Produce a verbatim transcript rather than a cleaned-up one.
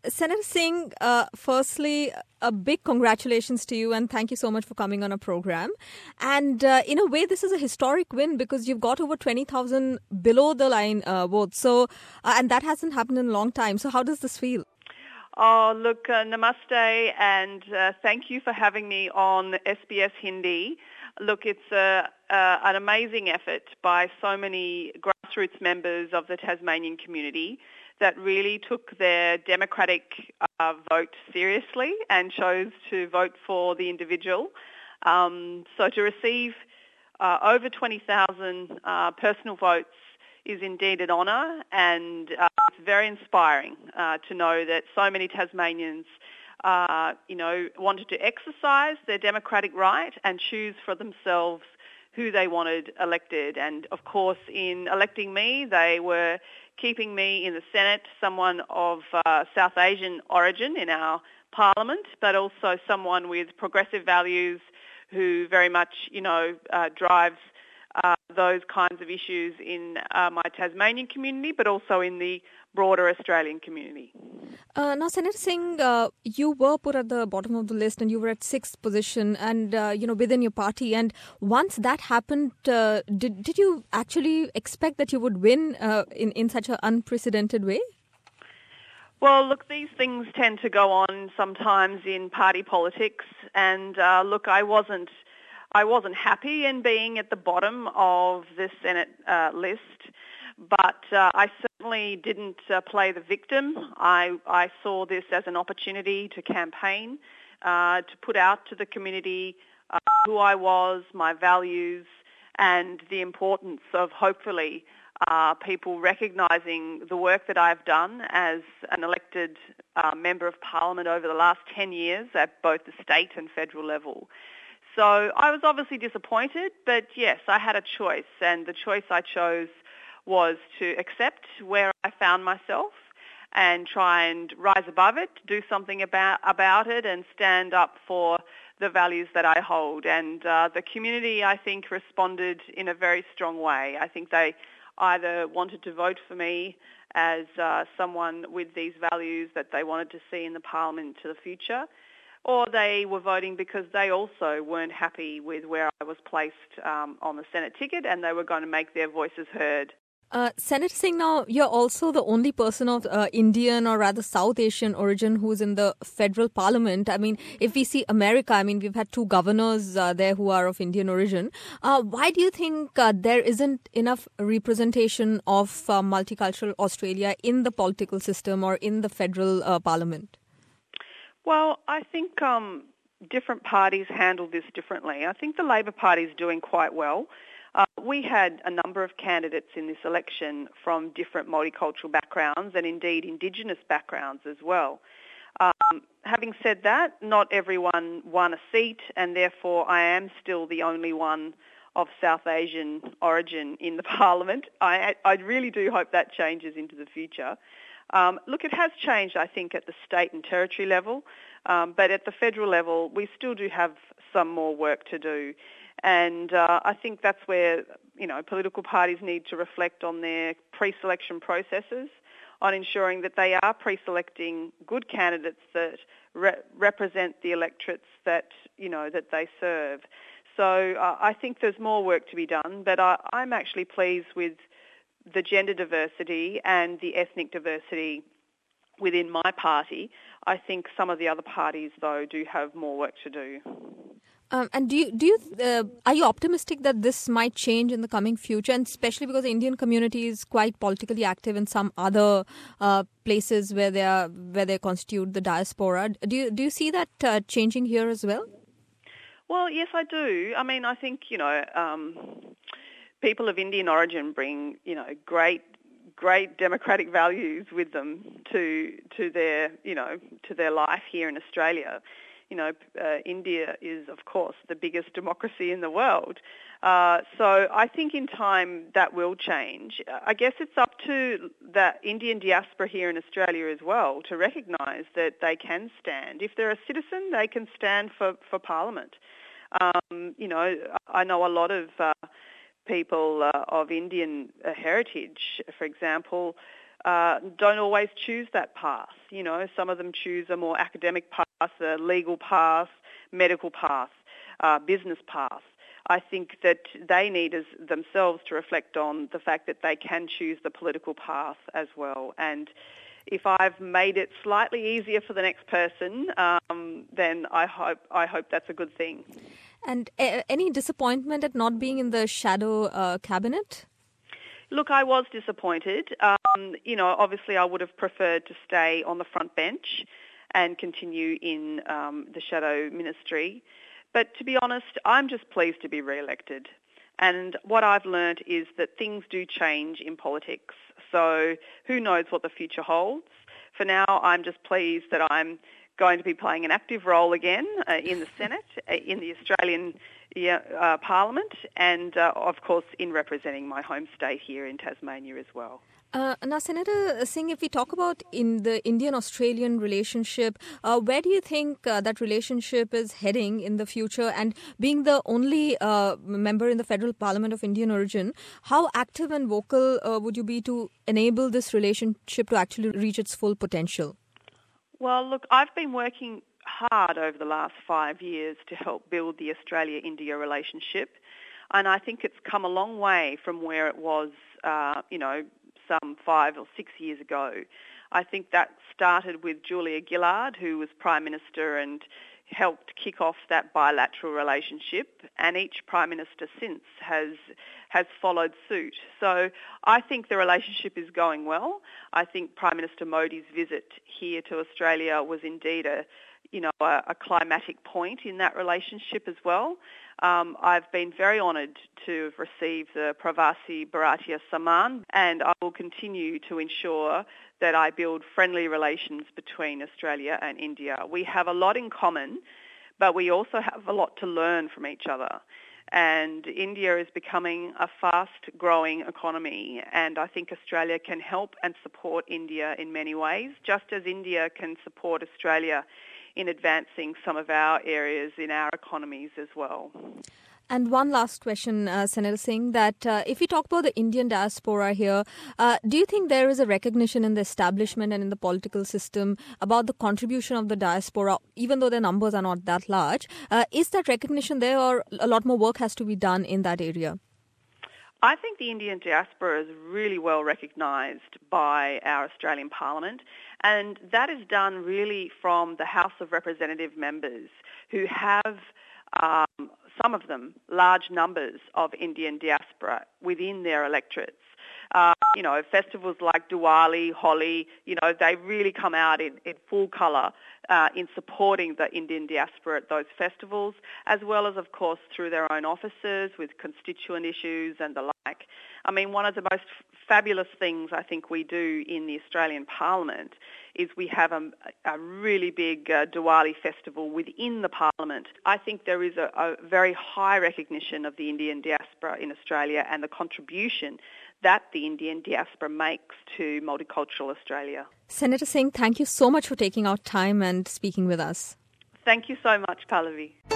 Senator Singh, uh, firstly, a big congratulations to you and thank you so much for coming on our program. And uh, in a way, this is a historic win because you've got over twenty thousand below the line uh, votes. So, uh, and that hasn't happened in a long time. So how does this feel? Oh, look, uh, namaste, and uh, thank you for having me on S B S Hindi. Look, it's uh, uh, an amazing effort by so many grassroots members of the Tasmanian community that really took their democratic uh, vote seriously and chose to vote for the individual. Um, so to receive uh, over twenty thousand uh, personal votes is indeed an honour, and uh, it's very inspiring uh, to know that so many Tasmanians, uh, you know, wanted to exercise their democratic right and choose for themselves who they wanted elected. And of course, in electing me, they were keeping me in the Senate, someone of uh, South Asian origin in our parliament, but also someone with progressive values who very much, you know, uh, drives Uh, those kinds of issues in uh, my Tasmanian community, but also in the broader Australian community. Uh, now, Senator Singh, uh, you were put at the bottom of the list and you were at sixth position and, uh, you know, within your party. And once that happened, uh, did, did you actually expect that you would win uh, in, in such an unprecedented way? Well, look, these things tend to go on sometimes in party politics. And uh, look, I wasn't I wasn't happy in being at the bottom of the Senate uh, list, but uh, I certainly didn't uh, play the victim. I, I saw this as an opportunity to campaign, uh, to put out to the community uh, who I was, my values, and the importance of hopefully uh, people recognising the work that I've done as an elected uh, Member of Parliament over the last ten years at both the state and federal level. So I was obviously disappointed, but yes, I had a choice, and the choice I chose was to accept where I found myself and try and rise above it, do something about, about it, and stand up for the values that I hold. And uh, the community, I think, responded in a very strong way. I think they either wanted to vote for me as uh, someone with these values that they wanted to see in the Parliament to the future, or they were voting because they also weren't happy with where I was placed um, on the Senate ticket and they were going to make their voices heard. Uh, Senator Singh, now you're also the only person of uh, Indian or rather South Asian origin who's in the federal parliament. I mean, if we see America, I mean, we've had two governors uh, there who are of Indian origin. Uh, why do you think uh, there isn't enough representation of uh, multicultural Australia in the political system or in the federal uh, parliament? Well, I think um, different parties handle this differently. I think the Labor Party is doing quite well. Uh, we had a number of candidates in this election from different multicultural backgrounds and indeed Indigenous backgrounds as well. Um, having said that, not everyone won a seat, and therefore I am still the only one of South Asian origin in the Parliament. I, I really do hope that changes into the future. Um, look, it has changed, I think, at the state and territory level, um, but at the federal level, we still do have some more work to do. And uh, I think that's where, you know, political parties need to reflect on their pre-selection processes, on ensuring that they are pre-selecting good candidates that re- represent the electorates that, you know, that they serve. So uh, I think there's more work to be done, but I, I'm actually pleased with the gender diversity and the ethnic diversity within my party. I think some of the other parties, though, do have more work to do. Um, and do you, do you, uh, are you optimistic that this might change in the coming future, and especially because the Indian community is quite politically active in some other uh, places where they are, where they constitute the diaspora? Do you, do you see that uh, changing here as well? Well, yes, I do. I mean, I think, you know, um, people of Indian origin bring, you know, great, great democratic values with them to to their, you know, to their life here in Australia. You know, uh, India is, of course, the biggest democracy in the world. Uh, so I think in time that will change. I guess it's up to the Indian diaspora here in Australia as well to recognise that they can stand. If they're a citizen, they can stand for, for Parliament. Um, you know, I know a lot of uh, people uh, of Indian uh, heritage, for example, uh, don't always choose that path. You know, some of them choose a more academic path, a legal path, medical path, uh, business path. I think that they need as themselves to reflect on the fact that they can choose the political path as well. And if I've made it slightly easier for the next person, um, then I hope I hope that's a good thing. And uh, any disappointment at not being in the shadow uh, cabinet? Look, I was disappointed. Um, you know, obviously I would have preferred to stay on the front bench and continue in um, the shadow ministry. But to be honest, I'm just pleased to be re-elected. And what I've learnt is that things do change in politics. So who knows what the future holds. For now, I'm just pleased that I'm going to be playing an active role again uh, in the Senate, uh, in the Australian yeah, uh, Parliament, and uh, of course in representing my home state here in Tasmania as well. Uh, now, Senator Singh, if we talk about in the Indian-Australian relationship, uh, where do you think uh, that relationship is heading in the future? And being the only uh, member in the Federal Parliament of Indian origin, how active and vocal uh, would you be to enable this relationship to actually reach its full potential? Well, look, I've been working hard over the last five years to help build the Australia-India relationship, and I think it's come a long way from where it was, uh, you know, some five or six years ago. I think that started with Julia Gillard, who was Prime Minister and helped kick off that bilateral relationship, and each Prime Minister since has has followed suit. So I think the relationship is going well. I think Prime Minister Modi's visit here to Australia was indeed a you know, a, a climatic point in that relationship as well. Um, I've been very honoured to have received the Pravasi Bharatiya Samman, and I will continue to ensure that I build friendly relations between Australia and India. We have a lot in common, but we also have a lot to learn from each other. And India is becoming a fast-growing economy, and I think Australia can help and support India in many ways, just as India can support Australia in advancing some of our areas in our economies as well. And one last question, uh, Senator Singh, that uh, if we talk about the Indian diaspora here, uh, do you think there is a recognition in the establishment and in the political system about the contribution of the diaspora, even though their numbers are not that large? Uh, is that recognition there, or a lot more work has to be done in that area? I think the Indian diaspora is really well recognised by our Australian Parliament, and that is done really from the House of Representative members who have, um, some of them, large numbers of Indian diaspora within their electorates. Uh, you know, festivals like Diwali, Holi, you know, they really come out in, in full colour uh, in supporting the Indian diaspora at those festivals, as well as, of course, through their own offices with constituent issues and the like. I mean, one of the most f- fabulous things I think we do in the Australian Parliament is we have a, a really big uh, Diwali festival within the Parliament. I think there is a, a very high recognition of the Indian diaspora in Australia and the contribution that the Indian diaspora makes to multicultural Australia. Senator Singh, thank you so much for taking out time and speaking with us. Thank you so much, Pallavi.